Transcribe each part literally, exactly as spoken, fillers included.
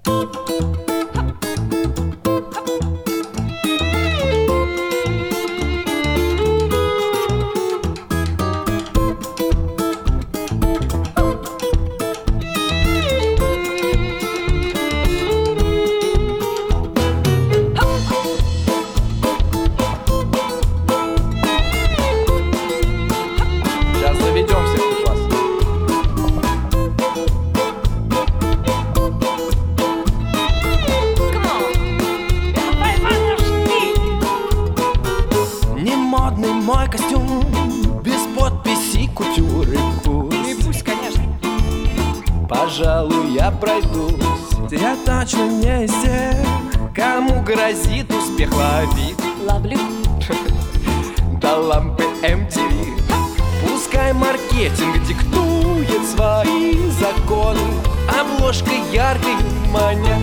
Мой костюм без подписи кутюры пусть. И пусть, конечно. Пожалуй, я пройдусь. Я точно не из тех, кому грозит успех. Ловит, ловлю до лампы эм ти ви. Пускай маркетинг диктует свои законы, обложка яркой маня.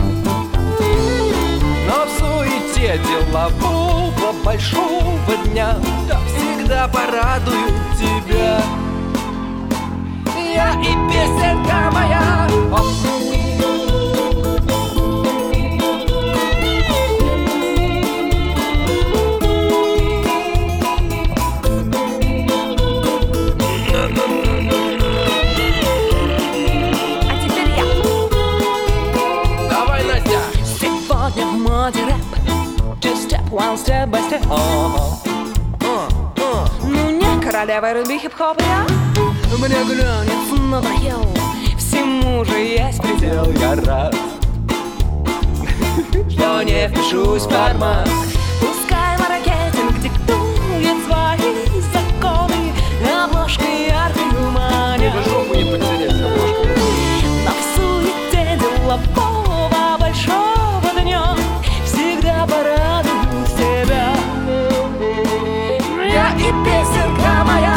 Но в суете делового большого дня всегда порадую тебя. Я и песенка моя. А теперь я. Давай, Настя. Сегодня в моде рэп. Just step one, step by step. Ну не королева эр энд би хип-хоп я. Мне глянец надоел. Всему же есть предел. Я рад, что не впишусь в формат. Пускай маркетинг диктует свои законы, обложка яркой маня. вы жопу не потеряйте, обложка. Но в суете делового большого дня всегда порадую тебя. Я и песенка моя.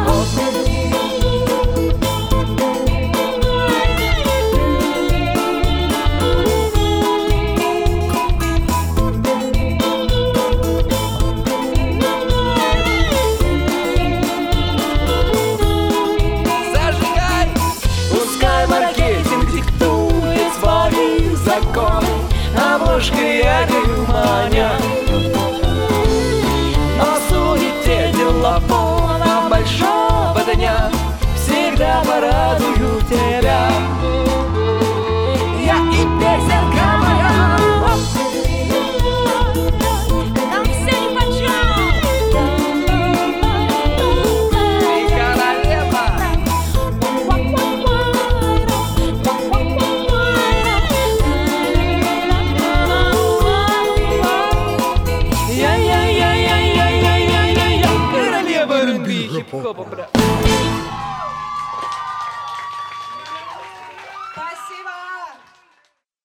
Обложка яркой маня. Но в суете делового большого дня всегда порадую тебя. я и песенка моя. Нам все нипочем. Ты королева. Королева эр энд би хип-хопа, бля.